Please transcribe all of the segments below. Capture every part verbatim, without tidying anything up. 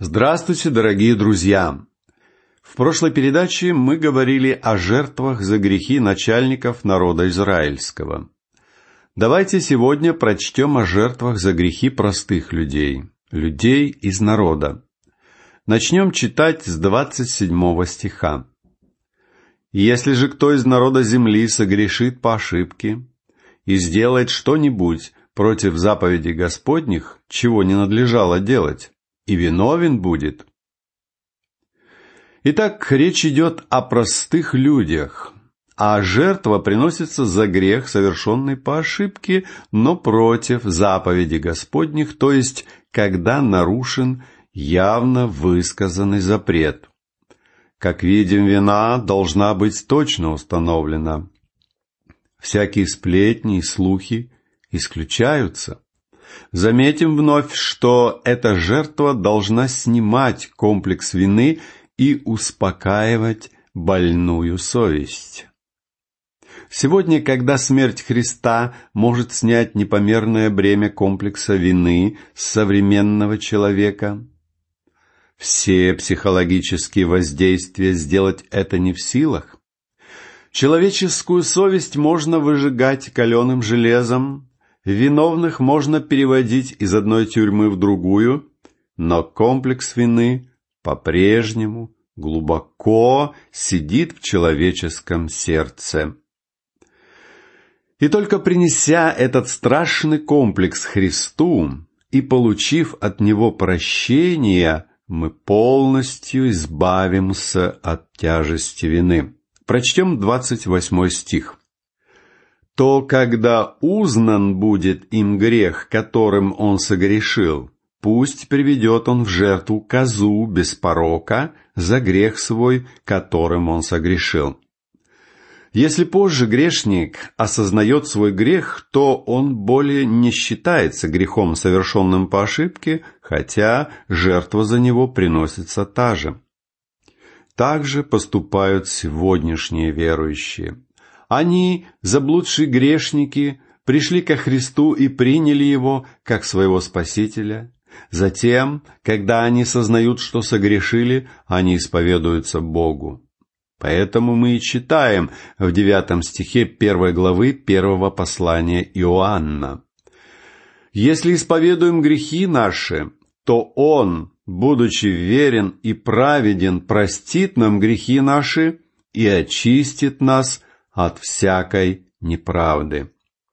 Здравствуйте, дорогие друзья! В прошлой передаче мы говорили о жертвах за грехи начальников народа израильского. Давайте сегодня прочтем о жертвах за грехи простых людей, людей из народа. Начнем читать с двадцать седьмого стиха. «Если же кто из народа земли согрешит по ошибке и сделает что-нибудь против заповедей Господних, чего не надлежало делать, и виновен будет». Итак, речь идет о простых людях, а жертва приносится за грех, совершенный по ошибке, но против заповедей Господних, то есть, когда нарушен явно высказанный запрет. Как видим, вина должна быть точно установлена. Всякие сплетни и слухи исключаются. Заметим вновь, что эта жертва должна снимать комплекс вины и успокаивать больную совесть. Сегодня, когда смерть Христа может снять непомерное бремя комплекса вины с современного человека, все психологические воздействия сделать это не в силах. Человеческую совесть можно выжигать каленым железом, виновных можно переводить из одной тюрьмы в другую, но комплекс вины по-прежнему глубоко сидит в человеческом сердце. И только принеся этот страшный комплекс Христу и получив от Него прощение, мы полностью избавимся от тяжести вины. Прочтем двадцать восьмой стих. «То, когда узнан будет им грех, которым он согрешил, пусть приведет он в жертву козу без порока за грех свой, которым он согрешил». Если позже грешник осознает свой грех, то он более не считается грехом, совершенным по ошибке, хотя жертва за него приносится та же. Так же поступают сегодняшние верующие. Они, заблудшие грешники, пришли ко Христу и приняли Его как своего Спасителя. Затем, когда они сознают, что согрешили, они исповедуются Богу. Поэтому мы и читаем в девятом стихе первой главы первого послания Иоанна. «Если исповедуем грехи наши, то Он, будучи верен и праведен, простит нам грехи наши и очистит нас от всякой неправды».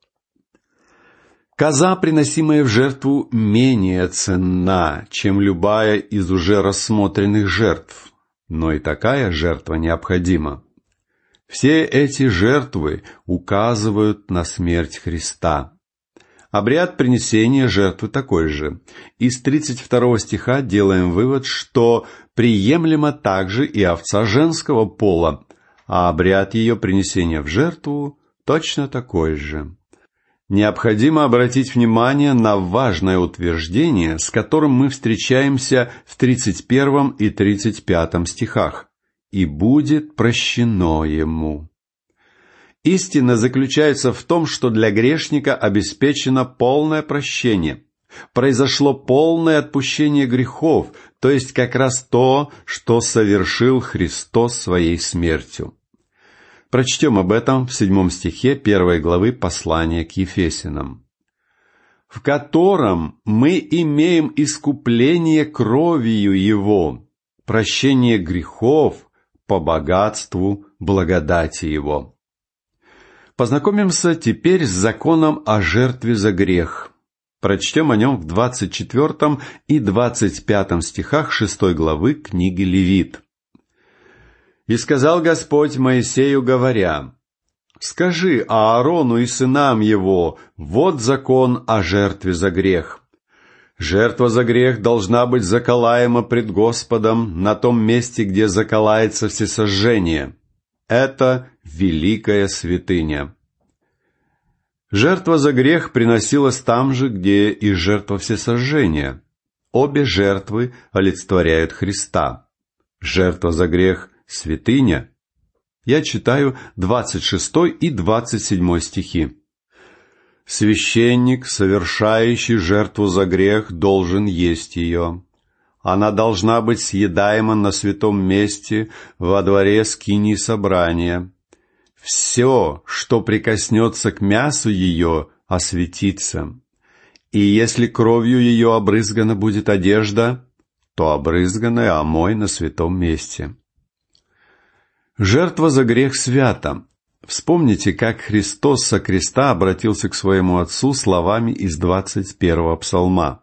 Коза, приносимая в жертву, менее ценна, чем любая из уже рассмотренных жертв, но и такая жертва необходима. Все эти жертвы указывают на смерть Христа. Обряд принесения жертвы такой же. Из тридцать второго стиха делаем вывод, что приемлема также и овца женского пола, а обряд ее принесения в жертву точно такой же. Необходимо обратить внимание на важное утверждение, с которым мы встречаемся в тридцать первом и тридцать пятом стихах. «И будет прощено ему». Истина заключается в том, что для грешника обеспечено полное прощение. Произошло полное отпущение грехов, то есть как раз то, что совершил Христос своей смертью. Прочтем об этом в седьмом стихе первой главы послания к Ефесянам. «В котором мы имеем искупление кровью Его, прощение грехов по богатству благодати Его». Познакомимся теперь с законом о жертве за грех. Прочтем о нем в двадцать четвёртом и двадцать пятом стихах шестой главы книги Левит. «И сказал Господь Моисею, говоря: скажи Аарону и сынам его, вот закон о жертве за грех. Жертва за грех должна быть заколаема пред Господом на том месте, где заколается всесожжение. Это великая святыня». Жертва за грех приносилась там же, где и жертва всесожжения. Обе жертвы олицетворяют Христа. Жертва за грех — святыня. Я читаю двадцать шестой и двадцать седьмой стихи. «Священник, совершающий жертву за грех, должен есть ее. Она должна быть съедаема на святом месте во дворе скинии собрания. Все, что прикоснется к мясу ее, осветится. И если кровью ее обрызгана будет одежда, то обрызганная омой на святом месте. Жертва за грех свята. Вспомните, как Христос со креста обратился к своему Отцу словами из двадцать первого псалма.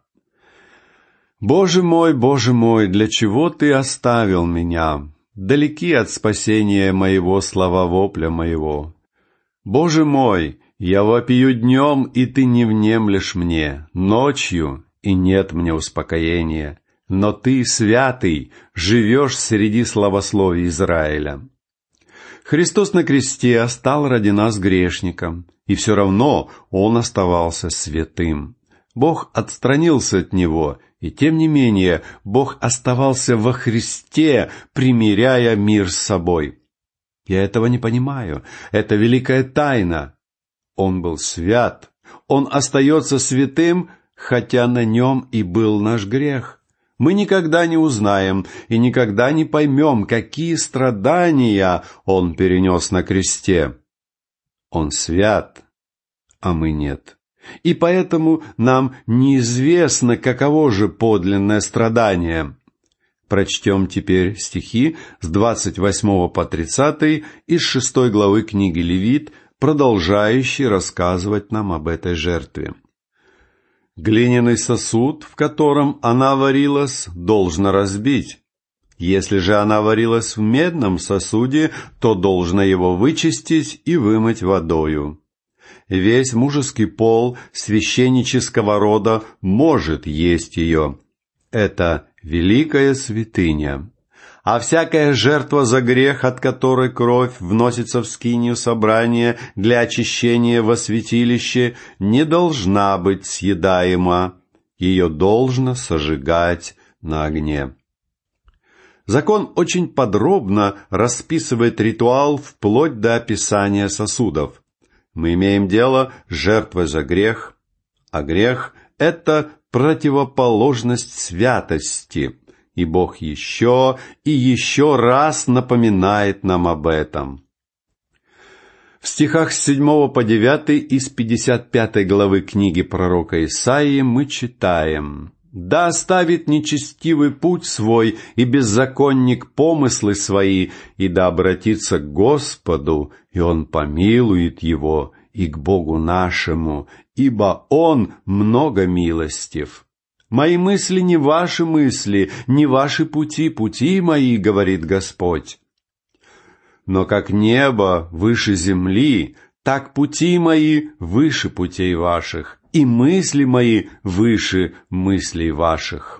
«Боже мой, Боже мой, для чего Ты оставил меня? Далеки от спасения моего слова вопля моего. Боже мой, я вопию днем, и Ты не внемлешь мне, ночью, и нет мне успокоения. Но Ты, святый, живешь среди славословий Израиля». Христос на кресте стал ради нас грешником, и все равно Он оставался святым. Бог отстранился от Него, и тем не менее Бог оставался во Христе, примиряя мир с собой. Я этого не понимаю. Это великая тайна. Он был свят. Он остается святым, хотя на Нем и был наш грех. Мы никогда не узнаем и никогда не поймем, какие страдания Он перенес на кресте. Он свят, а мы нет. И поэтому нам неизвестно, каково же подлинное страдание. Прочтем теперь стихи с двадцать восьмого по тридцатый из шестой главы книги Левит, продолжающие рассказывать нам об этой жертве. «Глиняный сосуд, в котором она варилась, должно разбить. Если же она варилась в медном сосуде, то должно его вычистить и вымыть водою. Весь мужеский пол священнического рода может есть ее. Это великая святыня. А всякая жертва за грех, от которой кровь вносится в скинию собрания для очищения во святилище, не должна быть съедаема. Ее должно сожигать на огне». Закон очень подробно расписывает ритуал вплоть до описания сосудов. Мы имеем дело с жертвой за грех, а грех – это противоположность святости, и Бог еще и еще раз напоминает нам об этом. В стихах с седьмого по девятый из пятьдесят пятой главы книги пророка Исаии мы читаем: «Да оставит нечестивый путь свой и беззаконник помыслы свои, и да обратится к Господу, и Он помилует его, и к Богу нашему, ибо Он много милостив. Мои мысли не ваши мысли, не ваши пути, пути мои, говорит Господь. Но как небо выше земли, так пути мои выше путей ваших, и мысли мои выше мыслей ваших».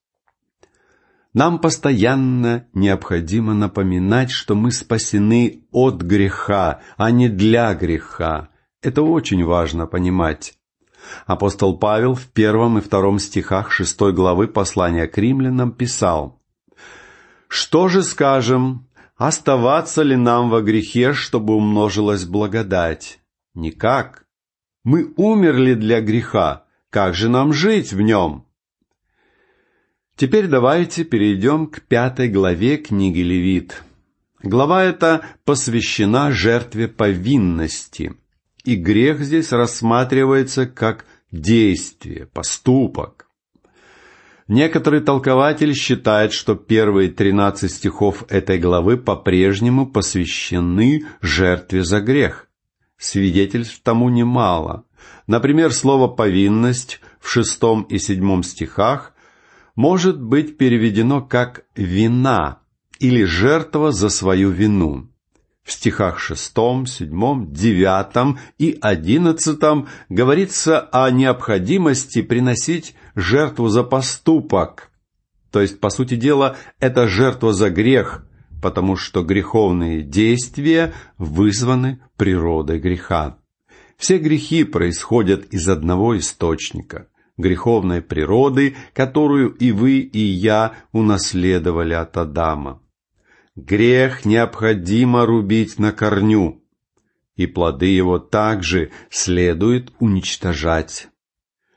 Нам постоянно необходимо напоминать, что мы спасены от греха, а не для греха. Это очень важно понимать. Апостол Павел в первом и втором стихах шестой главы послания к римлянам писал: «Что же скажем? Оставаться ли нам во грехе, чтобы умножилась благодать? Никак. Мы умерли для греха. Как же нам жить в нем?» Теперь давайте перейдем к пятой главе книги Левит. Глава эта посвящена жертве повинности. И грех здесь рассматривается как действие, поступок. Некоторый толкователь считает, что первые тринадцать стихов этой главы по-прежнему посвящены жертве за грех. Свидетельств тому немало. Например, слово «повинность» в шестом и седьмом стихах может быть переведено как «вина» или «жертва за свою вину». В стихах шестом, седьмом, девятом и одиннадцатом говорится о необходимости приносить жертву за поступок. То есть, по сути дела, это жертва за грех, потому что греховные действия вызваны природой греха. Все грехи происходят из одного источника – греховной природы, которую и вы, и я унаследовали от Адама. Грех необходимо рубить на корню, и плоды его также следует уничтожать.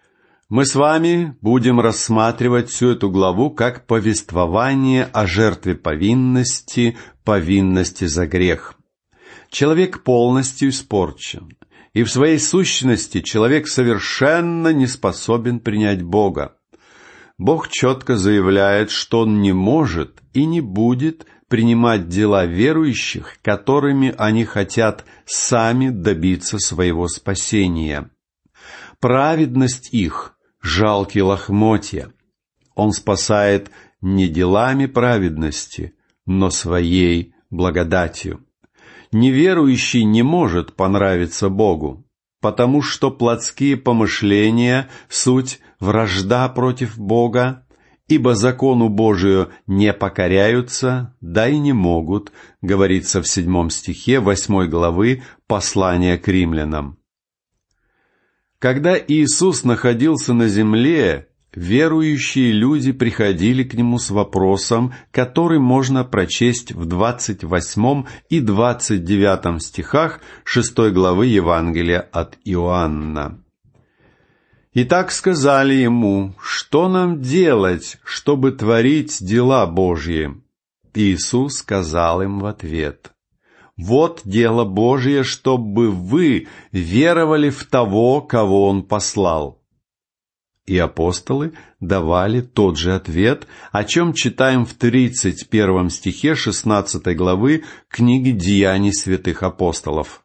Мы с вами будем рассматривать всю эту главу как повествование о жертве повинности, повинности за грех. Человек полностью испорчен, и в своей сущности человек совершенно не способен принять Бога. Бог четко заявляет, что Он не может и не будет принимать дела верующих, которыми они хотят сами добиться своего спасения. Праведность их — жалкие лохмотья. Он спасает не делами праведности, но своей благодатью. Неверующий не может понравиться Богу, потому что плотские помышления — суть вражда против Бога, ибо закону Божию не покоряются, да и не могут, говорится в седьмом стихе восьмой главы послания к римлянам. Когда Иисус находился на земле, верующие люди приходили к Нему с вопросом, который можно прочесть в двадцать восьмом и двадцать девятом стихах шестой главы Евангелия от Иоанна. «Итак сказали Ему, что нам делать, чтобы творить дела Божьи?» Иисус сказал им в ответ: «Вот дело Божье, чтобы вы веровали в того, кого Он послал». И апостолы давали тот же ответ, о чем читаем в тридцать первом стихе шестнадцатой главы книги «Деяний святых апостолов».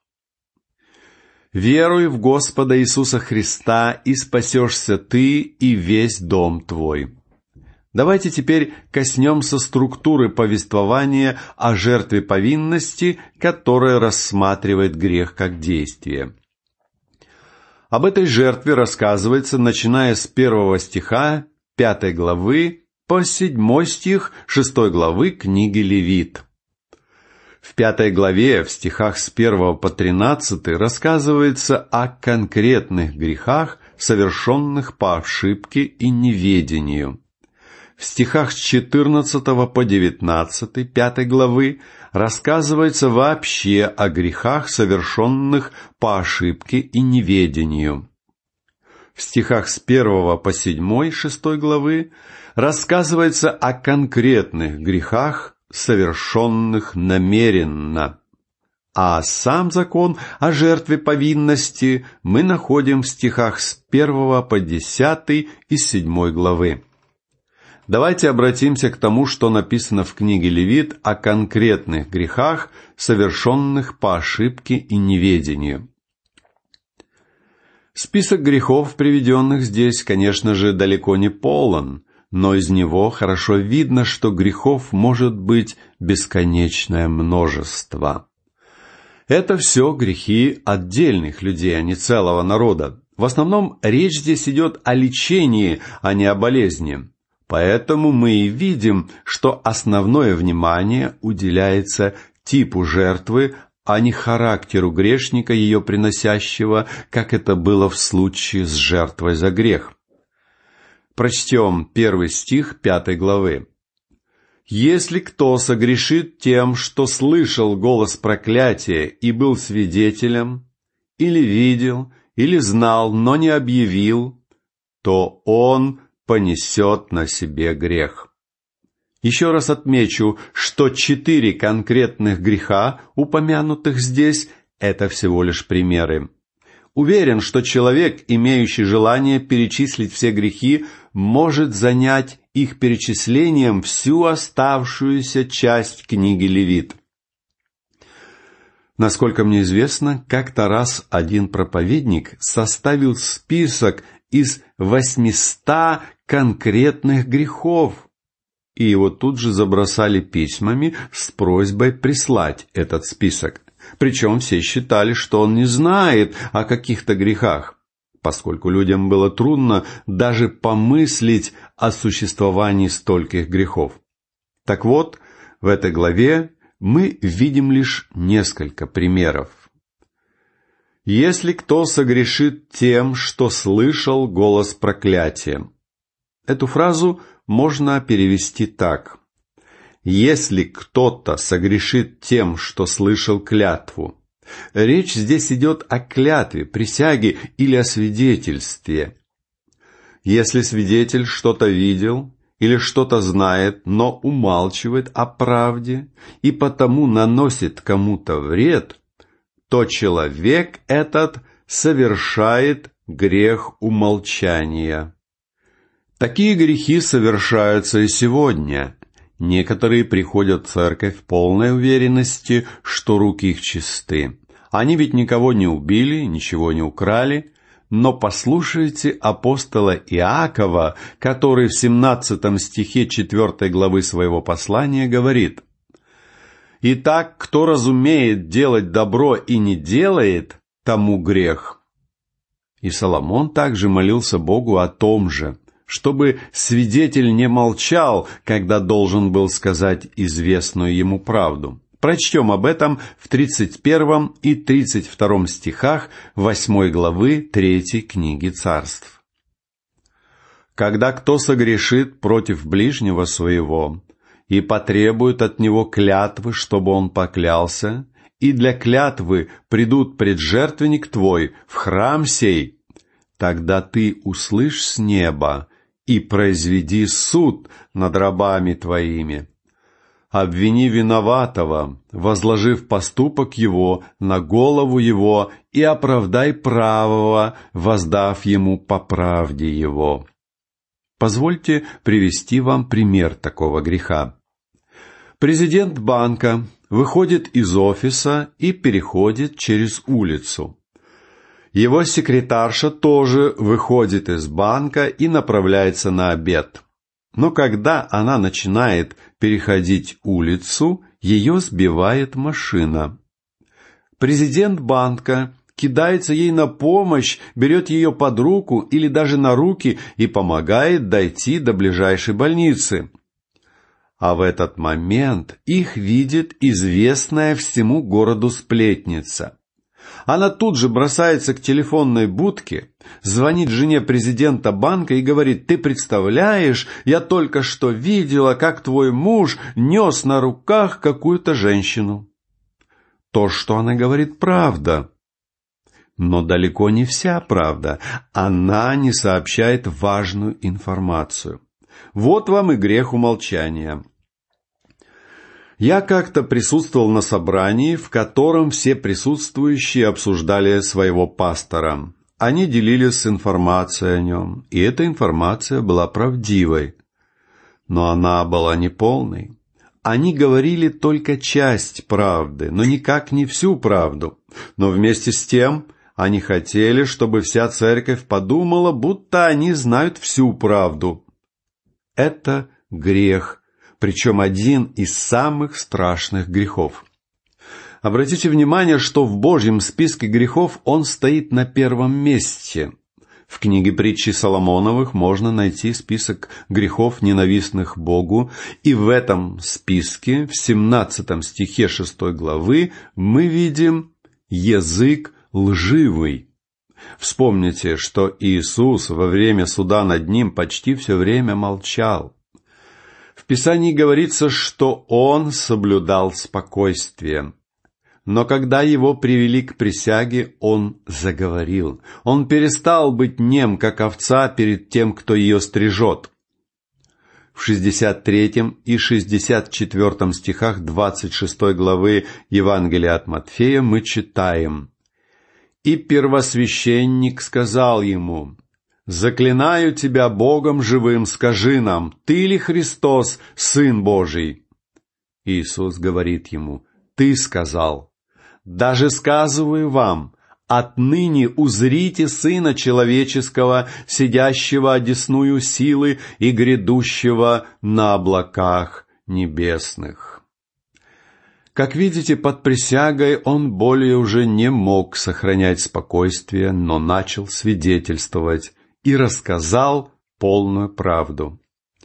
«Веруй в Господа Иисуса Христа, и спасешься ты и весь дом твой». Давайте теперь коснемся структуры повествования о жертве повинности, которая рассматривает грех как действие. Об этой жертве рассказывается, начиная с первого стиха пятой главы по седьмой стих шестой главы книги Левит. В пятой главе, в стихах с первого по тринадцатый, рассказывается о конкретных грехах, совершенных по ошибке и неведению. В стихах с четырнадцатого по девятнадцатый пятой главы рассказывается вообще о грехах, совершенных по ошибке и неведению. В стихах с первого по седьмой шестой главы рассказывается о конкретных грехах, совершенных намеренно. А сам закон о жертве повинности мы находим в стихах с первого по десятый из седьмой главы. Давайте обратимся к тому, что написано в книге Левит о конкретных грехах, совершенных по ошибке и неведению. Список грехов, приведенных здесь, конечно же, далеко не полон, но из него хорошо видно, что грехов может быть бесконечное множество. Это все грехи отдельных людей, а не целого народа. В основном речь здесь идет о лечении, а не о болезни. Поэтому мы и видим, что основное внимание уделяется типу жертвы, а не характеру грешника, ее приносящего, как это было в случае с жертвой за грех. Прочтем первый стих пятой главы. «Если кто согрешит тем, что слышал голос проклятия и был свидетелем, или видел, или знал, но не объявил, то он понесет на себе грех». Еще раз отмечу, что четыре конкретных греха, упомянутых здесь, это всего лишь примеры. Уверен, что человек, имеющий желание перечислить все грехи, может занять их перечислением всю оставшуюся часть книги Левит. Насколько мне известно, как-то раз один проповедник составил список из восьмисот конкретных грехов, и его тут же забросали письмами с просьбой прислать этот список. Причем все считали, что он не знает о каких-то грехах, поскольку людям было трудно даже помыслить о существовании стольких грехов. Так вот, в этой главе мы видим лишь несколько примеров. «Если кто согрешит тем, что слышал голос проклятия». Эту фразу можно перевести так: «Если кто-то согрешит тем, что слышал клятву». Речь здесь идет о клятве, присяге или о свидетельстве. Если свидетель что-то видел или что-то знает, но умалчивает о правде и потому наносит кому-то вред, то человек этот совершает грех умолчания. Такие грехи совершаются и сегодня. Некоторые приходят в церковь в полной уверенности, что руки их чисты. Они ведь никого не убили, ничего не украли. Но послушайте апостола Иакова, который в семнадцатом стихе четвёртой главы своего послания говорит: «Итак, кто разумеет делать добро и не делает, тому грех». И Соломон также молился Богу о том же, чтобы свидетель не молчал, когда должен был сказать известную ему правду. Прочтем об этом в тридцать первом и тридцать втором стихах восьмой главы третьей книги Царств. «Когда кто согрешит против ближнего своего и потребует от него клятвы, чтобы он поклялся, и для клятвы придут пред жертвенник твой в храм сей, тогда ты услышь с неба и произведи суд над рабами твоими. Обвини виноватого, возложив поступок его на голову его, и оправдай правого, воздав ему по правде его». Позвольте привести вам пример такого греха. Президент банка выходит из офиса и переходит через улицу. Его секретарша тоже выходит из банка и направляется на обед. Но когда она начинает переходить улицу, ее сбивает машина. Президент банка кидается ей на помощь, берет ее под руку или даже на руки и помогает дойти до ближайшей больницы. А в этот момент их видит известная всему городу сплетница. Она тут же бросается к телефонной будке, звонит жене президента банка и говорит: «Ты представляешь, я только что видела, как твой муж нес на руках какую-то женщину». То, что она говорит, правда. Но далеко не вся правда. Она не сообщает важную информацию. Вот вам и грех умолчания. Я как-то присутствовал на собрании, в котором все присутствующие обсуждали своего пастора. Они делились информацией о нем, и эта информация была правдивой. Но она была неполной. Они говорили только часть правды, но никак не всю правду. Но вместе с тем они хотели, чтобы вся церковь подумала, будто они знают всю правду. Это грех, причем один из самых страшных грехов. Обратите внимание, что в Божьем списке грехов он стоит на первом месте. В книге притчи Соломоновых можно найти список грехов, ненавистных Богу, и в этом списке, в семнадцатом стихе шестой главы, мы видим язык лживый. Вспомните, что Иисус во время суда над ним почти все время молчал. В Писании говорится, что он соблюдал спокойствие. Но когда его привели к присяге, он заговорил. Он перестал быть нем, как овца перед тем, кто ее стрижет. В шестьдесят третьем и шестьдесят четвёртом стихах двадцать шестой главы Евангелия от Матфея мы читаем: «И первосвященник сказал ему: „Заклинаю тебя Богом живым, скажи нам, ты ли Христос, Сын Божий?“ Иисус говорит ему: „Ты сказал. Даже сказываю вам, отныне узрите Сына Человеческого, сидящего одесную силы и грядущего на облаках небесных». Как видите, под присягой он более уже не мог сохранять спокойствие, но начал свидетельствовать и рассказал полную правду.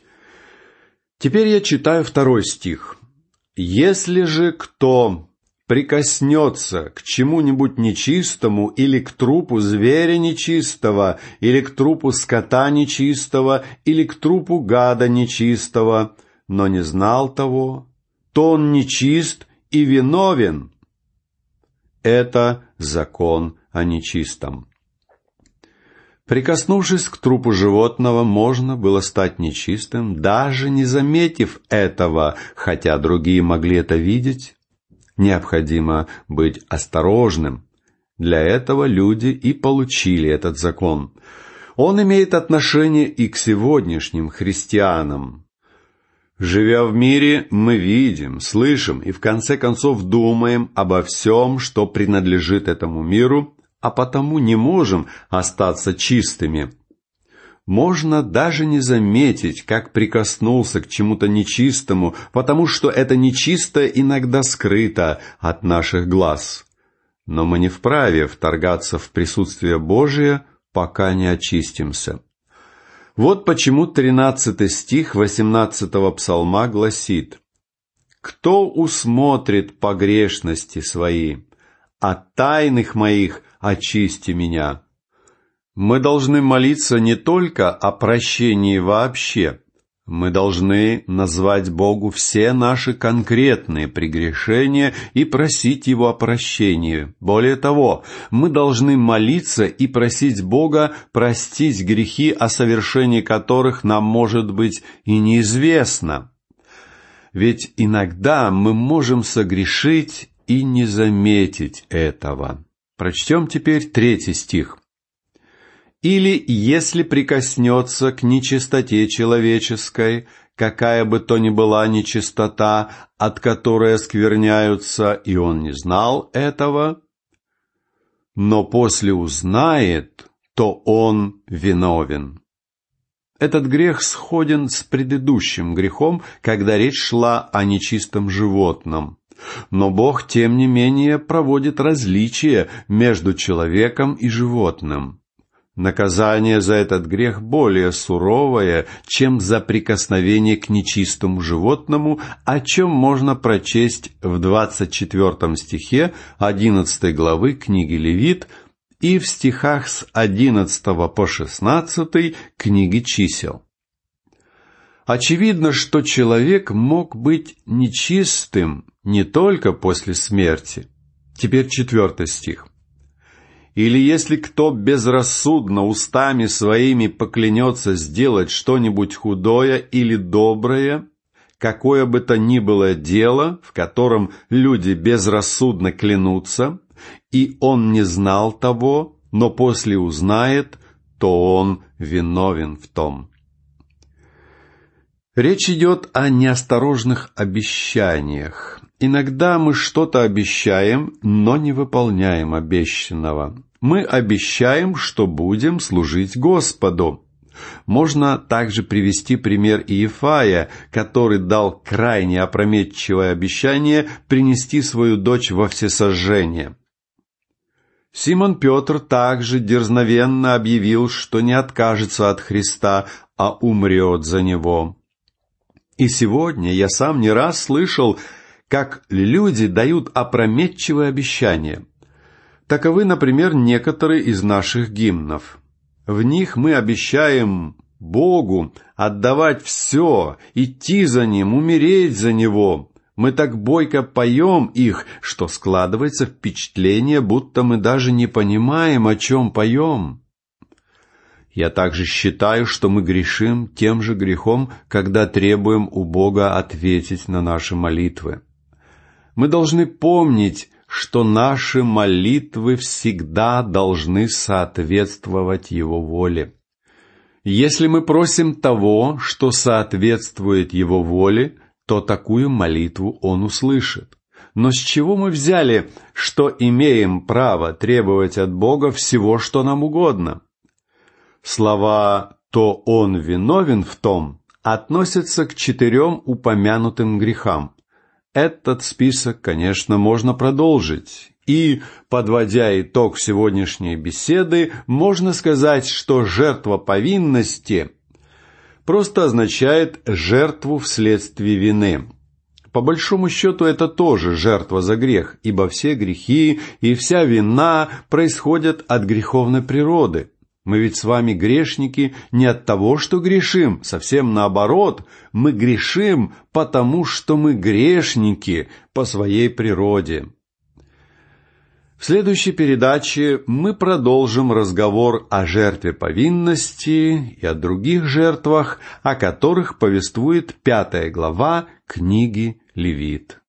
Теперь я читаю второй стих. «Если же кто прикоснется к чему-нибудь нечистому или к трупу зверя нечистого, или к трупу скота нечистого, или к трупу гада нечистого, но не знал того, то он нечист и виновен». Это закон о нечистом. Прикоснувшись к трупу животного, можно было стать нечистым, даже не заметив этого, хотя другие могли это видеть. Необходимо быть осторожным. Для этого люди и получили этот закон. Он имеет отношение и к сегодняшним христианам. Живя в мире, мы видим, слышим и в конце концов думаем обо всем, что принадлежит этому миру, а потому не можем остаться чистыми. Можно даже не заметить, как прикоснулся к чему-то нечистому, потому что это нечистое иногда скрыто от наших глаз. Но мы не вправе вторгаться в присутствие Божие, пока не очистимся. Вот почему тринадцатый стих восемнадцатого псалма гласит: «Кто усмотрит погрешности свои? От тайных моих очисти меня». Мы должны молиться не только о прощении вообще. Мы должны назвать Богу все наши конкретные прегрешения и просить Его о прощении. Более того, мы должны молиться и просить Бога простить грехи, о совершении которых нам, может быть, и неизвестно. Ведь иногда мы можем согрешить и не заметить этого. Прочтем теперь третий стих. «Или, если прикоснется к нечистоте человеческой, какая бы то ни была нечистота, от которой оскверняются, и он не знал этого, но после узнает, то он виновен». Этот грех сходен с предыдущим грехом, когда речь шла о нечистом животном. Но Бог, тем не менее, проводит различие между человеком и животным. Наказание за этот грех более суровое, чем за прикосновение к нечистому животному, о чем можно прочесть в двадцать четвёртом стихе одиннадцатой главы книги Левит и в стихах с одиннадцатого по шестнадцатый книги Чисел. Очевидно, что человек мог быть нечистым не только после смерти. Теперь четвертый стих. «Или если кто безрассудно устами своими поклянется сделать что-нибудь худое или доброе, какое бы то ни было дело, в котором люди безрассудно клянутся, и он не знал того, но после узнает, то он виновен в том». Речь идет о неосторожных обещаниях. Иногда мы что-то обещаем, но не выполняем обещанного. Мы обещаем, что будем служить Господу. Можно также привести пример Иефая, который дал крайне опрометчивое обещание принести свою дочь во всесожжение. Симон Петр также дерзновенно объявил, что не откажется от Христа, а умрет за Него. И сегодня я сам не раз слышал, как люди дают опрометчивые обещания. Таковы, например, некоторые из наших гимнов. В них мы обещаем Богу отдавать все, идти за Ним, умереть за Него. Мы так бойко поем их, что складывается впечатление, будто мы даже не понимаем, о чем поем. Я также считаю, что мы грешим тем же грехом, когда требуем у Бога ответить на наши молитвы. Мы должны помнить, что наши молитвы всегда должны соответствовать Его воле. Если мы просим того, что соответствует Его воле, то такую молитву Он услышит. Но с чего мы взяли, что имеем право требовать от Бога всего, что нам угодно? Слова «то он виновен в том» относятся к четырем упомянутым грехам. Этот список, конечно, можно продолжить. И, подводя итог сегодняшней беседы, можно сказать, что жертва повинности просто означает жертву вследствие вины. По большому счету, это тоже жертва за грех, ибо все грехи и вся вина происходят от греховной природы. Мы ведь с вами грешники не от того, что грешим, совсем наоборот, мы грешим, потому что мы грешники по своей природе. В следующей передаче мы продолжим разговор о жертве повинности и о других жертвах, о которых повествует пятая глава книги Левит.